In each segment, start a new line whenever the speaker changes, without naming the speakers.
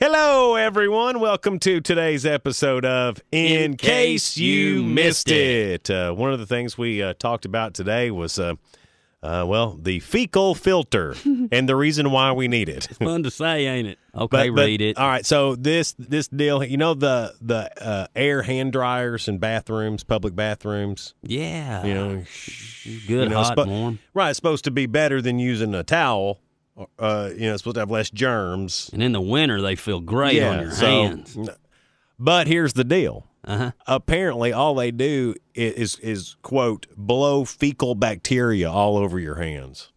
Hello, everyone. Welcome to today's episode of In Case You Missed It. One of the things we talked about today was, the fecal filter and the reason why we need it.
It's fun to say, ain't it? Okay, read it.
All right, so this deal, you know the air hand dryers in bathrooms, public bathrooms?
Yeah.
You know,
good, hot, warm.
Right, it's supposed to be better than using a towel. It's supposed to have less germs.
And in the winter, they feel great on your hands.
But here's the deal.
Uh-huh.
Apparently, all they do is, quote, blow fecal bacteria all over your hands.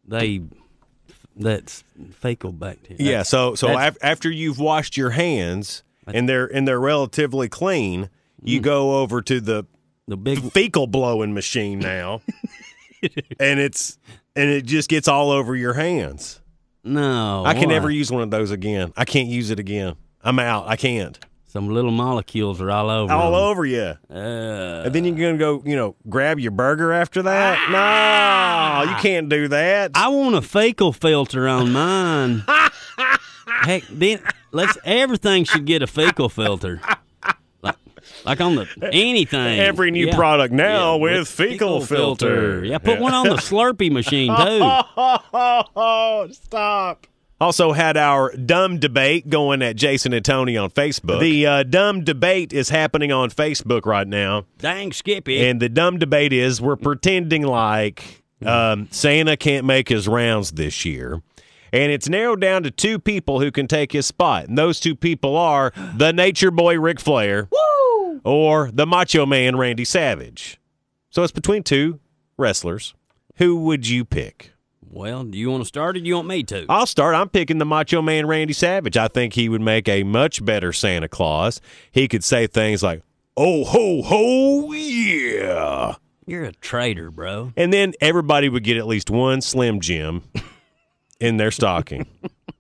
That's fecal bacteria.
Yeah, so after you've washed your hands and they're relatively clean, you go over to the big fecal blowing machine now, and it just gets all over your hands.
No.
I can never use one of those again. I can't use it again. I'm out. I can't.
Some little molecules are all over.
All over you. And then you're going to go, grab your burger after that? No, you can't do that.
I want a fecal filter on mine. Heck, then everything should get a fecal filter. Like on anything.
Every new product now with fecal filter.
Yeah, put one on the Slurpee machine, too.
Stop. Also had our dumb debate going at Jason and Tony on Facebook. The dumb debate is happening on Facebook right now.
Dang, Skippy.
And the dumb debate is we're pretending like Santa can't make his rounds this year. And it's narrowed down to two people who can take his spot. And those two people are the Nature Boy Ric Flair or the Macho Man Randy Savage. So it's between two wrestlers. Who would you pick?
Well, do you want to start or do you want me to?
I'll start. I'm picking the Macho Man Randy Savage. I think he would make a much better Santa Claus. He could say things like, "Oh, ho, ho, yeah."
You're a traitor, bro.
And then everybody would get at least one Slim Jim in their stocking.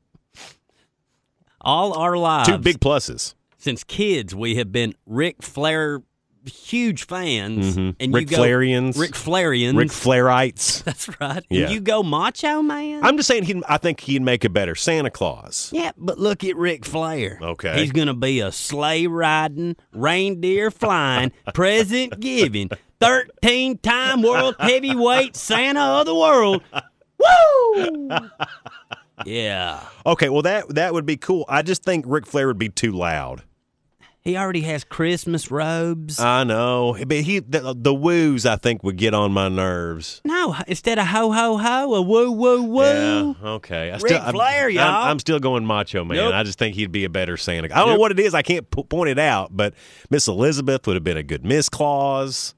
All our lives.
Two big pluses.
Since kids, we have been Ric Flair huge fans.
Mm-hmm.
And
Ric Flairians.
Ric Flairians.
Ric Flairites.
That's right.
Yeah.
And you go Macho Man?
I'm just saying I think he'd make a better Santa Claus.
Yeah, but look at Ric Flair.
Okay.
He's going to be a sleigh riding, reindeer flying, present giving, 13-time world heavyweight Santa of the world. Woo! Yeah.
Okay, well, that would be cool. I just think Ric Flair would be too loud.
He already has Christmas robes.
I know. But the woos, I think, would get on my nerves.
No, instead of ho, ho, ho, a woo, woo, woo.
Yeah, okay.
Ric Flair, y'all.
I'm still going Macho Man.
Nope.
I just think he'd be a better Santa. I don't know what it is. I can't point it out, but Miss Elizabeth would have been a good Miss Claus.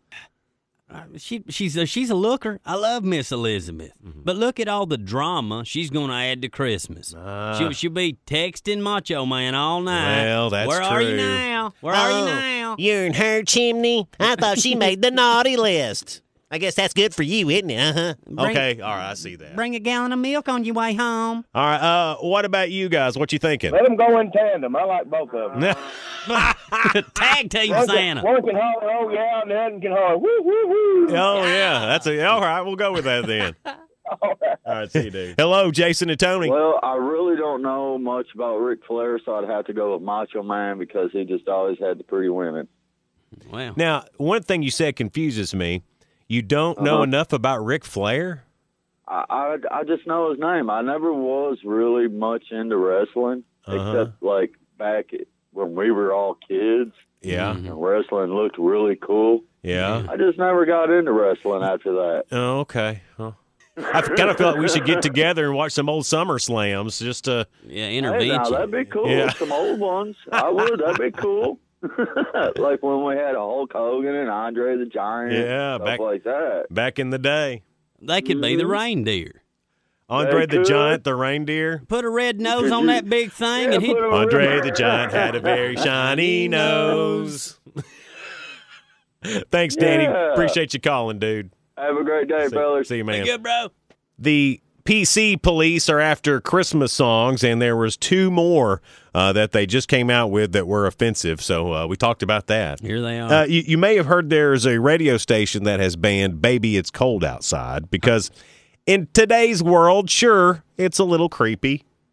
She's a looker. I love Miss Elizabeth. Mm-hmm. But look at all the drama she's going to add to Christmas. She'll be texting Macho Man all night.
Well, that's
Where
true.
are you now? Where are you now?
You're in her chimney? I thought she made the naughty list. I guess that's good for you, isn't it? Uh-huh.
Okay, all right, I see that.
Bring a gallon of milk on your way home.
All right, what about you guys? What you thinking?
Let them go in tandem. I like both of them.
Tag team Santa.
One can holler, oh, yeah, and the other can holler, woo, woo, woo.
Oh, yeah. All right, we'll go with that then. All right, see you, dude. Hello, Jason and Tony.
Well, I really don't know much about Ric Flair, so I'd have to go with Macho Man because he just always had the pretty women.
Wow.
Now, one thing you said confuses me. You don't know enough about Ric Flair?
I just know his name. I never was really much into wrestling, except like back when we were all kids.
Yeah.
And wrestling looked really cool.
Yeah.
I just never got into wrestling after that.
Oh, okay. Well, I kind of feel like we should get together and watch some old SummerSlams just to...
Yeah,
Hey,
intervention.
now, that'd be cool.
Yeah.
Some old ones. I would. That'd be cool. Like when we had Hulk Hogan and Andre the Giant, stuff like that.
Back in the day.
They could be the reindeer.
Andre the Giant, the reindeer.
Put a red nose on that big thing, and
Andre the Giant had a very shiny nose. Thanks, Danny. Appreciate you calling, dude.
Have a great day, fellas.
See you, man.
Be good, bro.
The PC police are after Christmas songs, and there was two more that they just came out with that were offensive. So we talked about that.
Here they are.
You may have heard there's a radio station that has banned "Baby It's Cold Outside" because in today's world, sure, it's a little creepy.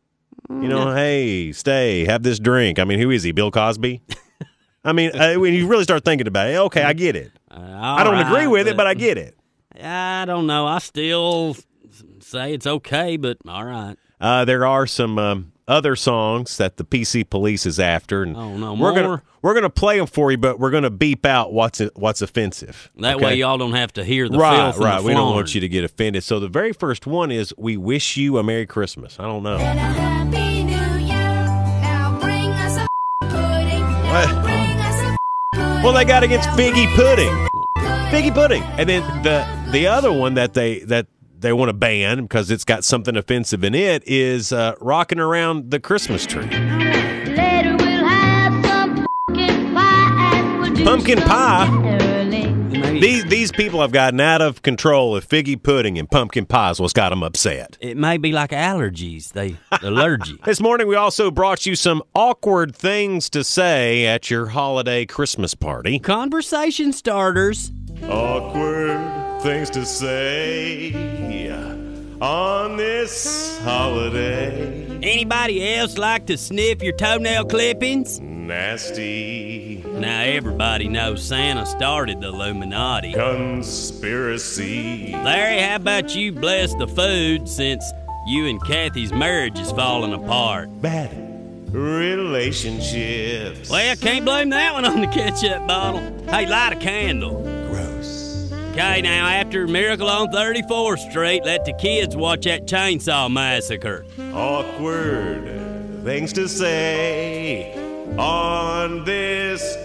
You know, hey, stay, have this drink. I mean, who is he, Bill Cosby? I mean, when you really start thinking about it, okay, I get it. I don't agree with it, but I get it.
I don't know. I still say it's okay, but all right.
There are some other songs that the PC Police is after, and we're gonna play them for you, but we're gonna beep out what's offensive.
That way, y'all don't have to hear the
right,
filth.
Right,
and the
we don't
flarn.
want you to get offended. So the very first one is "We Wish You a Merry Christmas." I don't know.
And a happy new year. Now bring us a pudding. Now bring us a pudding.
Well, they got against Figgy Pudding. Figgy Pudding, and then the other one that they want to ban because it's got something offensive in it is "Rocking Around the Christmas Tree."
Later we'll have some pumpkin pie and we'll do
Pumpkin
some
pie?
caroling.
These people have gotten out of control of Figgy Pudding and pumpkin pie is what's got them upset.
It may be like allergies. They allergy.
This morning, we also brought you some awkward things to say at your holiday Christmas party.
Conversation starters.
Awkward things to say on this holiday.
Anybody else like to sniff your toenail clippings?
Nasty
Now everybody knows Santa started the Illuminati.
conspiracy.
Larry, how about you bless the food since you and Kathy's marriage is falling apart?
Bad relationships.
Well, can't blame that one on the ketchup bottle. Hey, light a candle.
Gross.
Okay, now after Miracle on 34th Street, let the kids watch that Chainsaw Massacre.
Awkward things to say on this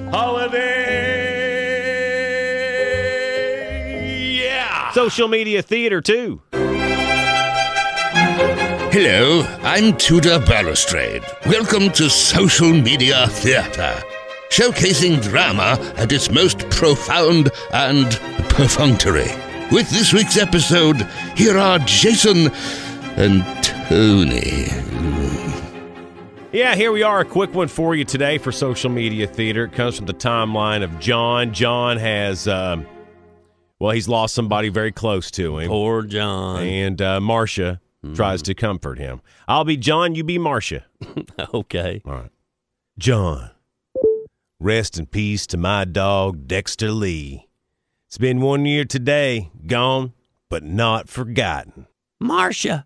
holiday. Yeah. Social media theater, too.
Hello, I'm Tudor Balustrade. Welcome to Social Media Theatre, showcasing drama at its most profound and perfunctory. With this week's episode, here are Jason and Tony.
Yeah, here we are. A quick one for you today for Social Media Theater. It comes from the timeline of John. John has, he's lost somebody very close to him.
Poor John.
And Marcia tries to comfort him. I'll be John, you be Marcia.
Okay.
All right. John, rest in peace to my dog, Dexter Lee. It's been 1 year today, gone, but not forgotten.
Marcia.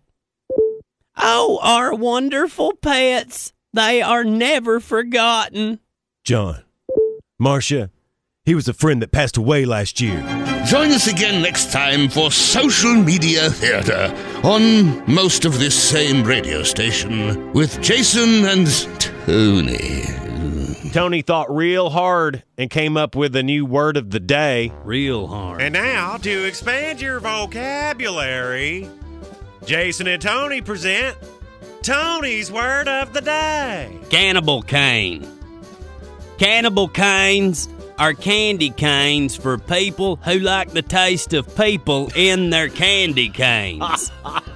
Oh, our wonderful pets. They are never forgotten.
John, Marcia, he was a friend that passed away last year.
Join us again next time for Social Media Theatre on most of this same radio station with Jason and Tony.
Tony thought real hard and came up with a new word of the day.
Real hard.
And now, to expand your vocabulary, Jason and Tony present Tony's Word of the Day.
Cannibal cane. Cannibal canes are candy canes for people who like the taste of people in their candy canes.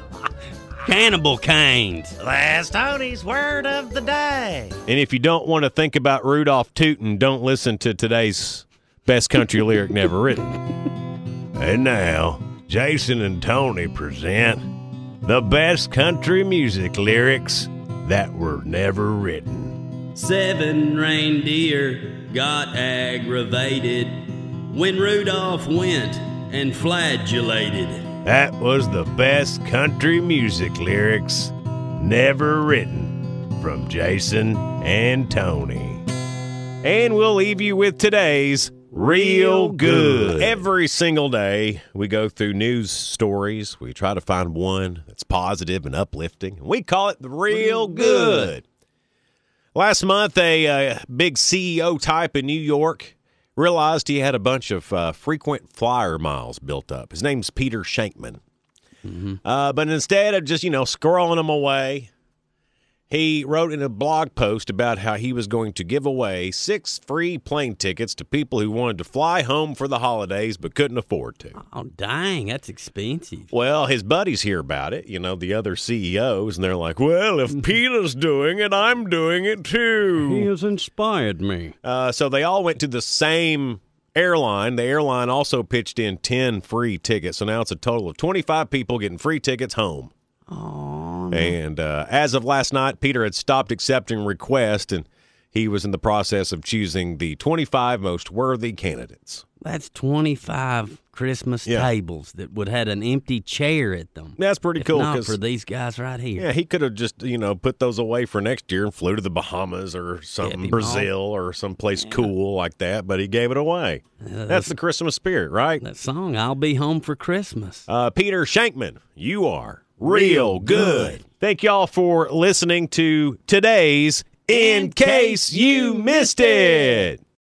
Cannibal canes.
That's Tony's Word of the Day. And if you don't want to think about Rudolph Tootin', don't listen to today's best country lyric never written. And now, Jason and Tony present the best country music lyrics that were never written.
7 reindeer got aggravated when Rudolph went and flagellated.
That was the best country music lyrics never written from Jason and Tony. And we'll leave you with today's Real Good. Every single day, we go through news stories. We try to find one that's positive and uplifting. We call it the Real Good. Last month, a big CEO type in New York realized he had a bunch of frequent flyer miles built up. His name's Peter Shankman. But instead of just, squirreling them away, he wrote in a blog post about how he was going to give away 6 free plane tickets to people who wanted to fly home for the holidays but couldn't afford to.
Oh, dang, that's expensive.
Well, his buddies hear about it, the other CEOs, and they're like, well, if Peter's doing it, I'm doing it too.
He has inspired me.
So they all went to the same airline. The airline also pitched in 10 free tickets, so now it's a total of 25 people getting free tickets home.
Oh,
And as of last night, Peter had stopped accepting requests, and he was in the process of choosing the 25 most worthy candidates.
that's 25 Christmas tables that would have had an empty chair at them.
That's pretty cool.
Not
'cause-
for these guys right here.
Yeah, he could have just, put those away for next year and flew to the Bahamas or something,
Happy
Brazil or someplace cool like that, but he gave it away. That's the Christmas spirit, right?
That song, I'll Be Home for Christmas.
Peter Shankman, you are real good. Thank y'all for listening to today's In Case You Missed It.